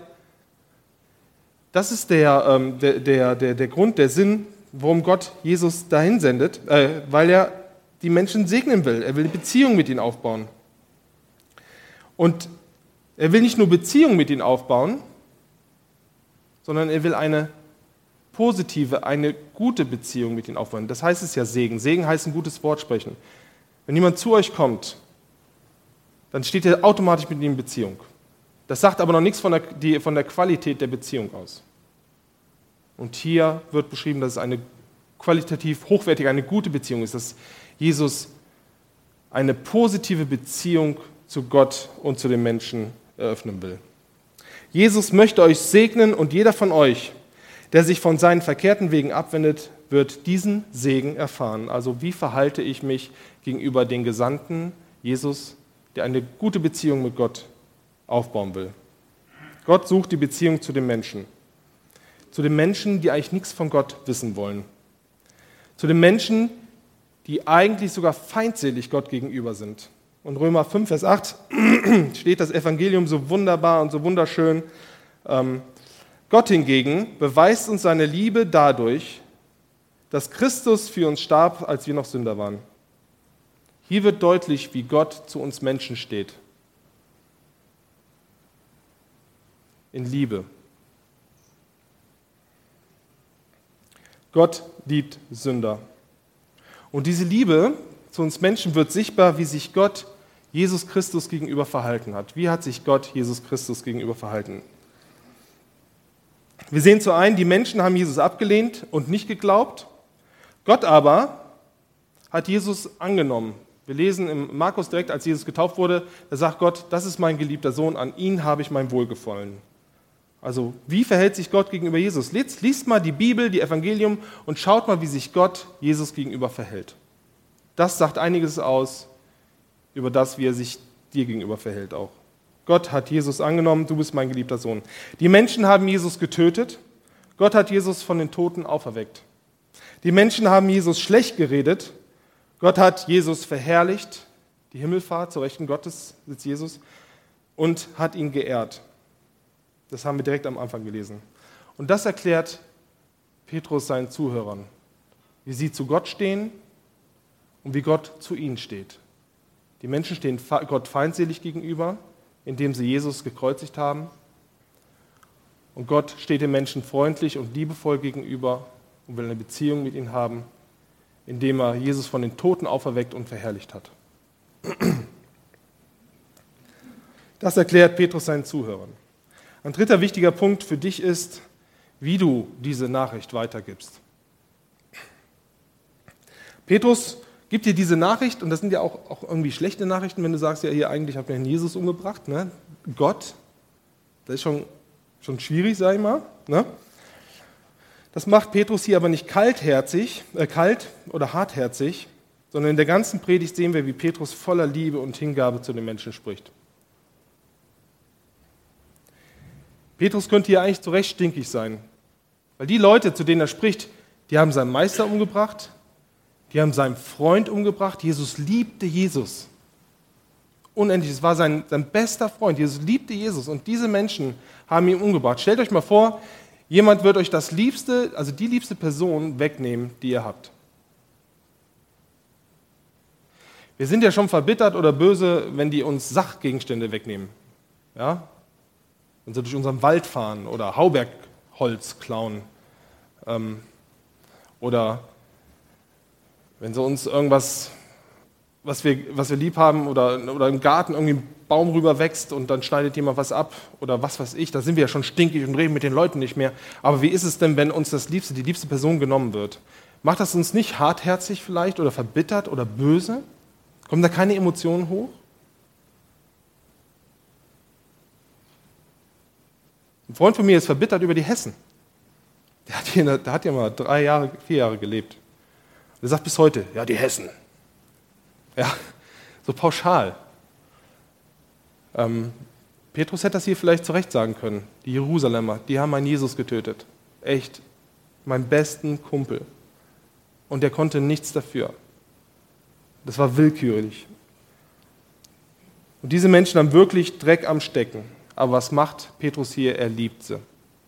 Grund, der Sinn, warum Gott Jesus dahin sendet, weil er die Menschen segnen will. Er will eine Beziehung mit ihnen aufbauen. Und er will nicht nur Beziehung mit ihnen aufbauen, sondern er will eine positive, eine gute Beziehung mit ihnen aufbauen. Das heißt es ja Segen. Segen heißt ein gutes Wort sprechen. Wenn jemand zu euch kommt, dann steht er automatisch mit ihm in Beziehung. Das sagt aber noch nichts von der Qualität der Beziehung aus. Und hier wird beschrieben, dass es eine qualitativ hochwertige, eine gute Beziehung ist, dass Jesus eine positive Beziehung zu Gott und zu den Menschen eröffnen will. Jesus möchte euch segnen und jeder von euch, der sich von seinen verkehrten Wegen abwendet, wird diesen Segen erfahren. Also wie verhalte ich mich gegenüber den Gesandten Jesus, der eine gute Beziehung mit Gott aufbauen will. Gott sucht die Beziehung zu den Menschen. Zu den Menschen, die eigentlich nichts von Gott wissen wollen. Zu den Menschen, die eigentlich sogar feindselig Gott gegenüber sind. Und Römer 5, Vers 8 steht das Evangelium so wunderbar und so wunderschön. Gott hingegen beweist uns seine Liebe dadurch, dass Christus für uns starb, als wir noch Sünder waren. Hier wird deutlich, wie Gott zu uns Menschen steht. In Liebe. Gott liebt Sünder. Und diese Liebe zu uns Menschen wird sichtbar, wie sich Gott Jesus Christus gegenüber verhalten hat. Wie hat sich Gott Jesus Christus gegenüber verhalten? Wir sehen zu einen, die Menschen haben Jesus abgelehnt und nicht geglaubt. Gott aber hat Jesus angenommen. Wir lesen im Markus direkt, als Jesus getauft wurde, da sagt Gott, das ist mein geliebter Sohn, an ihn habe ich mein Wohlgefallen. Also wie verhält sich Gott gegenüber Jesus? Liest mal die Bibel, die Evangelium und schaut mal, wie sich Gott Jesus gegenüber verhält. Das sagt einiges aus über das, wie er sich dir gegenüber verhält auch. Gott hat Jesus angenommen, du bist mein geliebter Sohn. Die Menschen haben Jesus getötet, Gott hat Jesus von den Toten auferweckt. Die Menschen haben Jesus schlecht geredet, Gott hat Jesus verherrlicht, die Himmelfahrt, zur Rechten Gottes sitzt Jesus, und hat ihn geehrt. Das haben wir direkt am Anfang gelesen. Und das erklärt Petrus seinen Zuhörern, wie sie zu Gott stehen und wie Gott zu ihnen steht. Die Menschen stehen Gott feindselig gegenüber, indem sie Jesus gekreuzigt haben. Und Gott steht den Menschen freundlich und liebevoll gegenüber und will eine Beziehung mit ihnen haben, indem er Jesus von den Toten auferweckt und verherrlicht hat. Das erklärt Petrus seinen Zuhörern. Ein dritter wichtiger Punkt für dich ist, wie du diese Nachricht weitergibst. Petrus gibt dir diese Nachricht, und das sind ja auch irgendwie schlechte Nachrichten, wenn du sagst, ja hier eigentlich habt ihr Jesus umgebracht, ne? Gott, das ist schon schwierig, sag ich mal. Ne? Das macht Petrus hier aber nicht kalt oder hartherzig, sondern in der ganzen Predigt sehen wir, wie Petrus voller Liebe und Hingabe zu den Menschen spricht. Petrus könnte hier eigentlich zu Recht stinkig sein, weil die Leute, zu denen er spricht, die haben seinen Meister umgebracht, die haben seinen Freund umgebracht. Jesus liebte Jesus. Unendlich, es war sein bester Freund. Jesus liebte Jesus und diese Menschen haben ihn umgebracht. Stellt euch mal vor, jemand wird euch die liebste Person wegnehmen, die ihr habt. Wir sind ja schon verbittert oder böse, wenn die uns Sachgegenstände wegnehmen. Ja? Wenn sie durch unseren Wald fahren oder Haubergholz klauen. Oder wenn sie uns irgendwas, was wir lieb haben oder im Garten irgendwie ein Baum rüber wächst und dann schneidet jemand was ab oder was weiß ich, da sind wir ja schon stinkig und reden mit den Leuten nicht mehr. Aber wie ist es denn, wenn uns die liebste Person genommen wird? Macht das uns nicht hartherzig vielleicht oder verbittert oder böse? Kommen da keine Emotionen hoch? Ein Freund von mir ist verbittert über die Hessen. Der hat hier mal 4 Jahre gelebt. Er sagt bis heute, ja, die Hessen. Ja, so pauschal. Petrus hätte das hier vielleicht zurecht sagen können. Die Jerusalemer, die haben meinen Jesus getötet. Echt, meinen besten Kumpel. Und der konnte nichts dafür. Das war willkürlich. Und diese Menschen haben wirklich Dreck am Stecken. Aber was macht Petrus hier? Er liebt sie.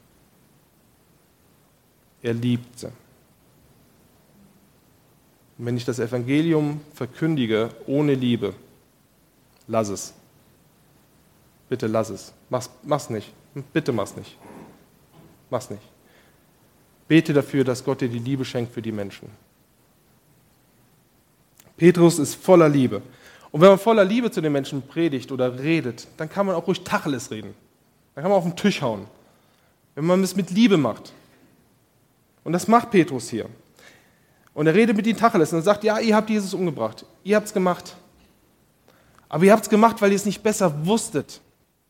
Er liebt sie. Und wenn ich das Evangelium verkündige ohne Liebe, lass es. Bitte lass es. Mach's nicht. Bitte mach's nicht. Mach's nicht. Bete dafür, dass Gott dir die Liebe schenkt für die Menschen. Petrus ist voller Liebe. Und wenn man voller Liebe zu den Menschen predigt oder redet, dann kann man auch ruhig Tacheles reden. Dann kann man auf den Tisch hauen. Wenn man es mit Liebe macht. Und das macht Petrus hier. Und er redet mit ihnen Tacheles und sagt, ja, ihr habt Jesus umgebracht. Ihr habt es gemacht. Aber ihr habt es gemacht, weil ihr es nicht besser wusstet.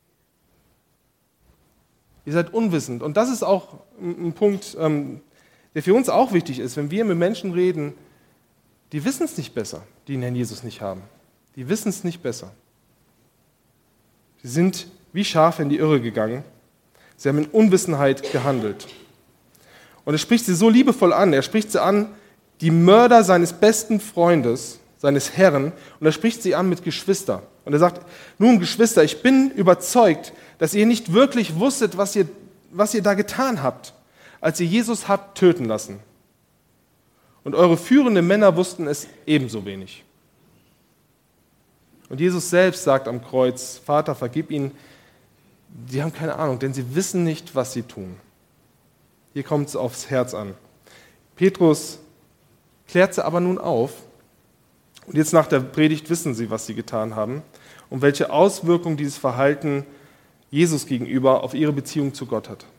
Ihr seid unwissend. Und das ist auch ein Punkt, der für uns auch wichtig ist. Wenn wir mit Menschen reden, die wissen es nicht besser, die den Herrn Jesus nicht haben. Die wissen es nicht besser. Sie sind wie Schafe in die Irre gegangen. Sie haben in Unwissenheit gehandelt. Und er spricht sie so liebevoll an. Er spricht sie an, die Mörder seines besten Freundes, seines Herrn. Und er spricht sie an mit Geschwister. Und er sagt, nun Geschwister, ich bin überzeugt, dass ihr nicht wirklich wusstet, was ihr da getan habt, als ihr Jesus habt töten lassen. und eure führenden Männer wussten es ebenso wenig. Und Jesus selbst sagt am Kreuz, Vater, vergib ihnen, die haben keine Ahnung, denn sie wissen nicht, was sie tun. Hier kommt es aufs Herz an. Petrus klärt sie aber nun auf. Und jetzt nach der Predigt wissen sie, was sie getan haben und welche Auswirkungen dieses Verhalten Jesus gegenüber auf ihre Beziehung zu Gott hat.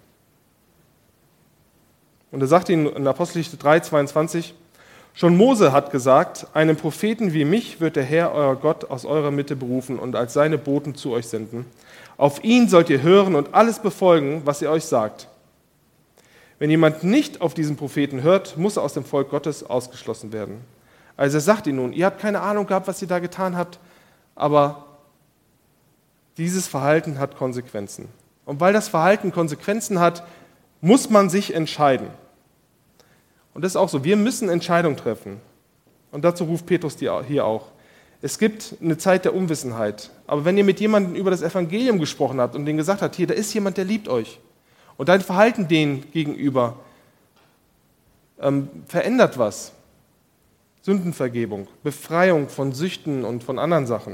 Und er sagt ihnen in Apostelgeschichte 3,22, schon Mose hat gesagt, einen Propheten wie mich wird der Herr, euer Gott, aus eurer Mitte berufen und als seine Boten zu euch senden. Auf ihn sollt ihr hören und alles befolgen, was er euch sagt. Wenn jemand nicht auf diesen Propheten hört, muss er aus dem Volk Gottes ausgeschlossen werden. Also er sagt ihnen nun, ihr habt keine Ahnung gehabt, was ihr da getan habt, aber dieses Verhalten hat Konsequenzen. Und weil das Verhalten Konsequenzen hat, muss man sich entscheiden. Und das ist auch so, wir müssen Entscheidungen treffen. Und dazu ruft Petrus hier auch. Es gibt eine Zeit der Unwissenheit. Aber wenn ihr mit jemandem über das Evangelium gesprochen habt und denen gesagt habt, hier, da ist jemand, der liebt euch. Und dein Verhalten denen gegenüber verändert was. Sündenvergebung, Befreiung von Süchten und von anderen Sachen.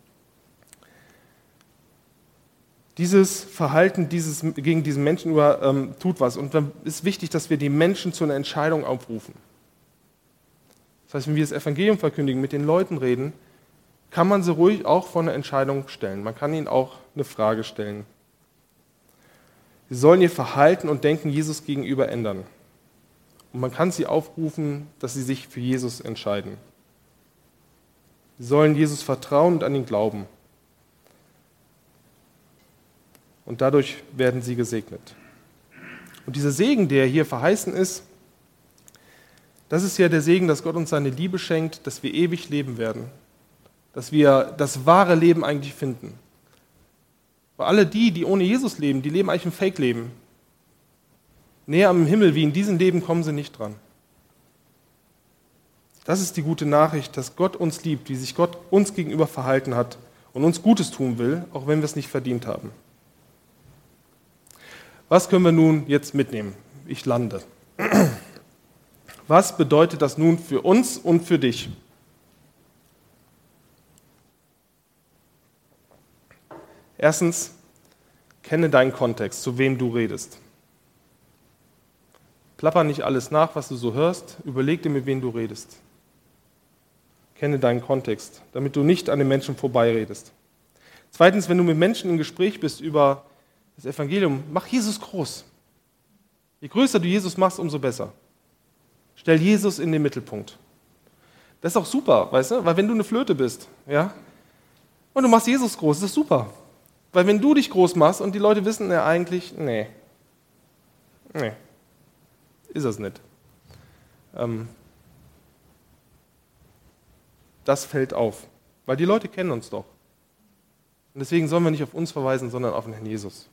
Dieses Verhalten gegen diesen Menschen tut was. Und dann ist wichtig, dass wir die Menschen zu einer Entscheidung aufrufen. Das heißt, wenn wir das Evangelium verkündigen, mit den Leuten reden, kann man sie ruhig auch vor eine Entscheidung stellen. Man kann ihnen auch eine Frage stellen. Sie sollen ihr Verhalten und Denken Jesus gegenüber ändern. Und man kann sie aufrufen, dass sie sich für Jesus entscheiden. Sie sollen Jesus vertrauen und an ihn glauben. Und dadurch werden sie gesegnet. Und dieser Segen, der hier verheißen ist, das ist ja der Segen, dass Gott uns seine Liebe schenkt, dass wir ewig leben werden. Dass wir das wahre Leben eigentlich finden. Weil alle die ohne Jesus leben, die leben eigentlich ein Fake-Leben. Näher am Himmel wie in diesem Leben kommen sie nicht dran. Das ist die gute Nachricht, dass Gott uns liebt, wie sich Gott uns gegenüber verhalten hat und uns Gutes tun will, auch wenn wir es nicht verdient haben. Was können wir nun jetzt mitnehmen? Ich lande. Was bedeutet das nun für uns und für dich? Erstens, kenne deinen Kontext, zu wem du redest. Plapper nicht alles nach, was du so hörst. Überleg dir, mit wem du redest. Kenne deinen Kontext, damit du nicht an den Menschen vorbeiredest. Zweitens, wenn du mit Menschen im Gespräch bist über das Evangelium, mach Jesus groß. Je größer du Jesus machst, umso besser. Stell Jesus in den Mittelpunkt. Das ist auch super, weißt du? Weil wenn du eine Flöte bist, ja, und du machst Jesus groß, das ist super. Weil wenn du dich groß machst und die Leute wissen, ja eigentlich, nee, ist das nicht. Das fällt auf, weil die Leute kennen uns doch. Und deswegen sollen wir nicht auf uns verweisen, sondern auf den Herrn Jesus.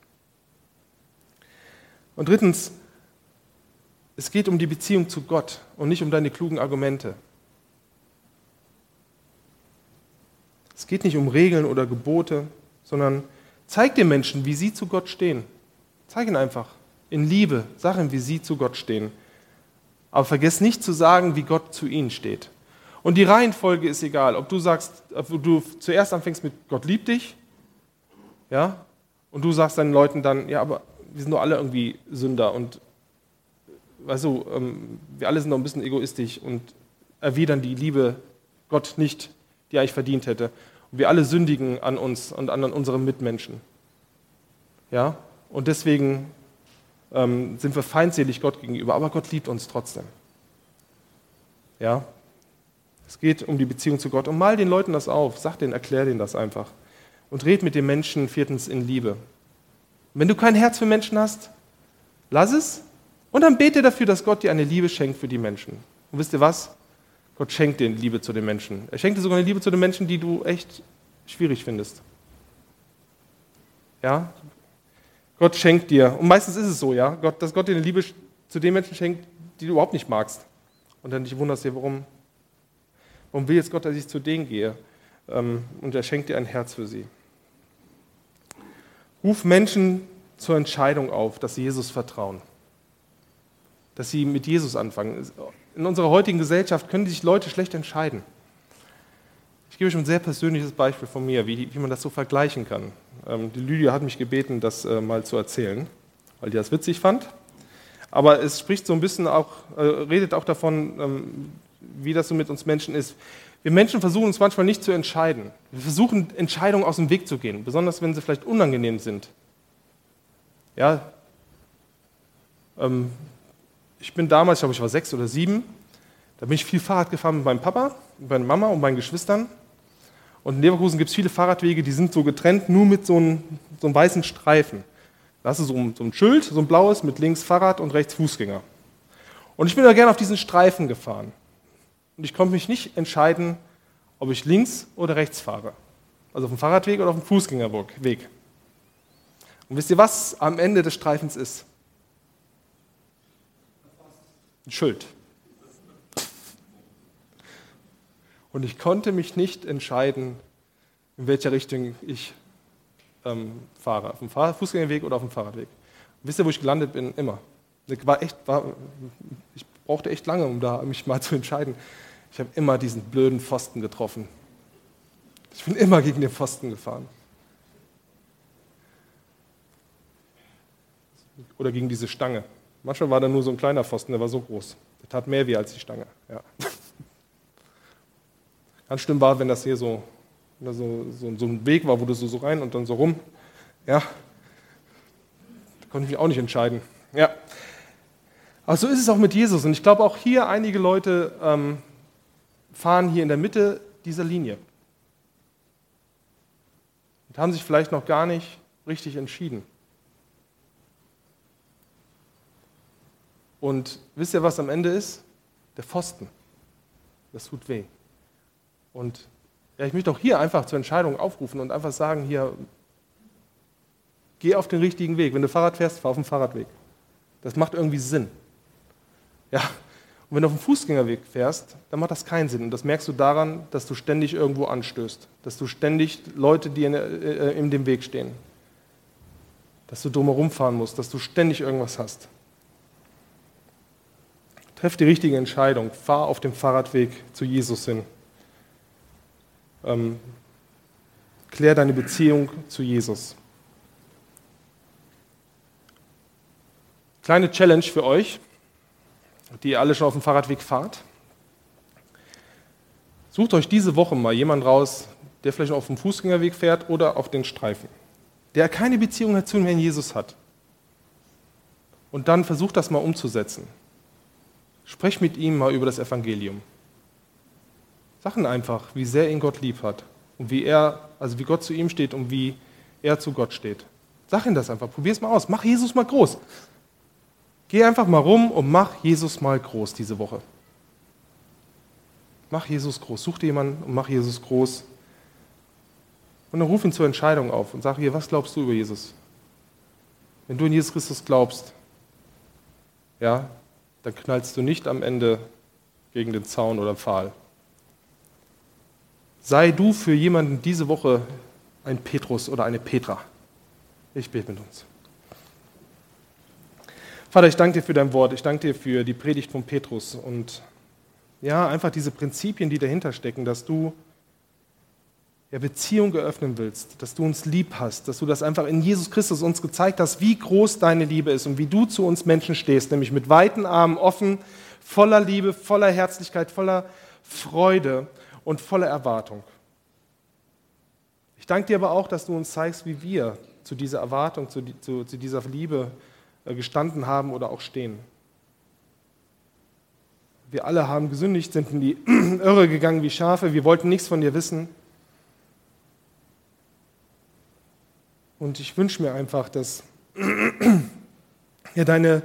Und drittens, es geht um die Beziehung zu Gott und nicht um deine klugen Argumente. Es geht nicht um Regeln oder Gebote, sondern zeig den Menschen, wie sie zu Gott stehen. Zeig ihnen einfach in Liebe, sag ihnen, wie sie zu Gott stehen. Aber vergiss nicht zu sagen, wie Gott zu ihnen steht. Und die Reihenfolge ist egal, ob du sagst, ob du zuerst anfängst mit Gott liebt dich, ja, und du sagst deinen Leuten dann, ja, aber wir sind doch alle irgendwie Sünder und weißt du, wir alle sind doch ein bisschen egoistisch und erwidern die Liebe Gott nicht, die er eigentlich verdient hätte. Und wir alle sündigen an uns und an unseren Mitmenschen. Ja, und deswegen sind wir feindselig Gott gegenüber, aber Gott liebt uns trotzdem. Ja, es geht um die Beziehung zu Gott und mal den Leuten das auf, sag denen, erklär denen das einfach und red mit den Menschen viertens in Liebe. Wenn du kein Herz für Menschen hast, lass es und dann bete dafür, dass Gott dir eine Liebe schenkt für die Menschen. Und wisst ihr was? Gott schenkt dir Liebe zu den Menschen. Er schenkt dir sogar eine Liebe zu den Menschen, die du echt schwierig findest. Ja? Gott schenkt dir, und meistens ist es so, ja, dass Gott dir eine Liebe zu den Menschen schenkt, die du überhaupt nicht magst. Und dann dich wunderst dir, warum will jetzt Gott, dass ich zu denen gehe? Und er schenkt dir ein Herz für sie. Ruf Menschen zur Entscheidung auf, dass sie Jesus vertrauen. Dass sie mit Jesus anfangen. in unserer heutigen Gesellschaft können sich Leute schlecht entscheiden. Ich gebe euch ein sehr persönliches Beispiel von mir, wie man das so vergleichen kann. Die Lydia hat mich gebeten, das mal zu erzählen, weil die das witzig fand. Aber es spricht so ein bisschen auch, redet auch davon, wie das so mit uns Menschen ist. Wir Menschen versuchen uns manchmal nicht zu entscheiden. Wir versuchen, Entscheidungen aus dem Weg zu gehen, besonders wenn sie vielleicht unangenehm sind. Ja, ich bin damals, ich glaube, ich war 6 oder 7, da bin ich viel Fahrrad gefahren mit meinem Papa, mit meiner Mama und meinen Geschwistern. Und in Leverkusen gibt es viele Fahrradwege, die sind so getrennt, nur mit so einem weißen Streifen. Da hast du so ein Schild, so ein blaues, mit links Fahrrad und rechts Fußgänger. Und ich bin da gerne auf diesen Streifen gefahren. Und ich konnte mich nicht entscheiden, ob ich links oder rechts fahre. Also auf dem Fahrradweg oder auf dem Fußgängerweg. Und wisst ihr, was am Ende des Streifens ist? Ein Schild. Und ich konnte mich nicht entscheiden, in welcher Richtung ich fahre. Auf dem Fußgängerweg oder auf dem Fahrradweg. Und wisst ihr, wo ich gelandet bin? Immer. Ich brauchte echt lange, um da mich mal zu entscheiden. Ich habe immer diesen blöden Pfosten getroffen. Ich bin immer gegen den Pfosten gefahren. Oder gegen diese Stange. Manchmal war da nur so ein kleiner Pfosten, der war so groß. Der tat mehr weh als die Stange. Ja. Ganz schlimm war, wenn das hier so ein Weg war, wo du so rein und dann so rum. Ja. Da konnte ich mich auch nicht entscheiden. Ja. Aber so ist es auch mit Jesus. Und ich glaube auch hier, einige Leute fahren hier in der Mitte dieser Linie. Und haben sich vielleicht noch gar nicht richtig entschieden. Und wisst ihr, was am Ende ist? Der Pfosten. Das tut weh. Und ja, ich möchte auch hier einfach zur Entscheidung aufrufen und einfach sagen, hier, geh auf den richtigen Weg. Wenn du Fahrrad fährst, fahr auf dem Fahrradweg. Das macht irgendwie Sinn. Ja. Und wenn du auf dem Fußgängerweg fährst, dann macht das keinen Sinn. Und das merkst du daran, dass du ständig irgendwo anstößt. Dass du ständig Leute, die in dem Weg stehen. Dass du drumherum fahren musst, dass du ständig irgendwas hast. Treff die richtige Entscheidung. Fahr auf dem Fahrradweg zu Jesus hin. Klär deine Beziehung zu Jesus. Kleine Challenge für euch, die ihr alle schon auf dem Fahrradweg fahrt. Sucht euch diese Woche mal jemanden raus, der vielleicht auf dem Fußgängerweg fährt oder auf den Streifen, der keine Beziehung zu dem Herrn Jesus hat. Und dann versucht das mal umzusetzen. Sprech mit ihm mal über das Evangelium. Sag ihm einfach, wie sehr ihn Gott lieb hat und wie Gott zu ihm steht und wie er zu Gott steht. Sag ihm das einfach, probier es mal aus, mach Jesus mal groß. Geh einfach mal rum und mach Jesus mal groß diese Woche. Mach Jesus groß, such dir jemanden und mach Jesus groß. Und dann ruf ihn zur Entscheidung auf und sag hier, was glaubst du über Jesus? Wenn du in Jesus Christus glaubst, ja, dann knallst du nicht am Ende gegen den Zaun oder Pfahl. Sei du für jemanden diese Woche ein Petrus oder eine Petra. Ich bete mit uns. Vater, ich danke dir für dein Wort. Ich danke dir für die Predigt von Petrus und ja, einfach diese Prinzipien, die dahinter stecken, dass du Beziehung eröffnen willst, dass du uns lieb hast, dass du das einfach in Jesus Christus uns gezeigt hast, wie groß deine Liebe ist und wie du zu uns Menschen stehst, nämlich mit weiten Armen offen, voller Liebe, voller Herzlichkeit, voller Freude und voller Erwartung. Ich danke dir aber auch, dass du uns zeigst, wie wir zu dieser Erwartung, zu dieser Liebe gestanden haben oder auch stehen. Wir alle haben gesündigt, sind in die Irre gegangen wie Schafe, wir wollten nichts von dir wissen. Und ich wünsche mir einfach, dass dass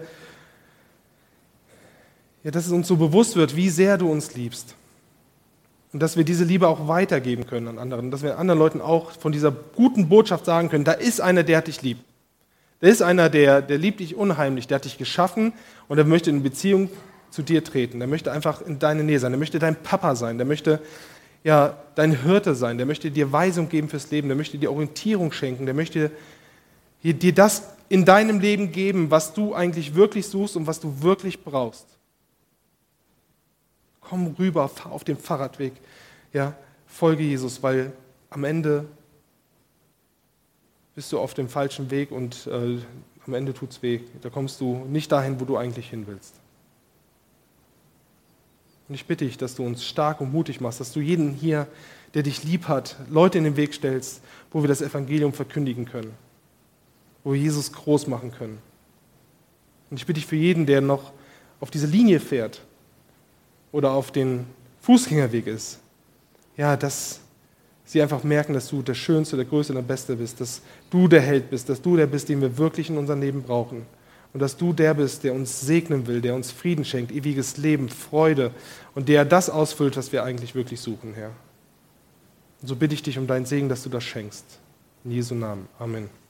es uns so bewusst wird, wie sehr du uns liebst. Und dass wir diese Liebe auch weitergeben können an anderen. Dass wir anderen Leuten auch von dieser guten Botschaft sagen können, da ist einer, der hat dich lieb. Da ist einer, der liebt dich unheimlich, der hat dich geschaffen und der möchte in Beziehung zu dir treten. Der möchte einfach in deine Nähe sein, der möchte dein Papa sein, der möchte dein Hirte sein, der möchte dir Weisung geben fürs Leben, der möchte dir Orientierung schenken, der möchte dir das in deinem Leben geben, was du eigentlich wirklich suchst und was du wirklich brauchst. Komm rüber, fahr auf dem Fahrradweg. Ja, folge Jesus, weil am Ende bist du auf dem falschen Weg und am Ende tut's weh. Da kommst du nicht dahin, wo du eigentlich hin willst. Und ich bitte dich, dass du uns stark und mutig machst, dass du jeden hier, der dich lieb hat, Leute in den Weg stellst, wo wir das Evangelium verkündigen können, wo wir Jesus groß machen können. Und ich bitte dich für jeden, der noch auf diese Linie fährt oder auf den Fußgängerweg ist, ja, dass sie einfach merken, dass du der Schönste, der Größte, der Beste bist, dass du der Held bist, dass du der bist, den wir wirklich in unserem Leben brauchen. Und dass du der bist, der uns segnen will, der uns Frieden schenkt, ewiges Leben, Freude und der das ausfüllt, was wir eigentlich wirklich suchen, Herr. Und so bitte ich dich um deinen Segen, dass du das schenkst. In Jesu Namen. Amen.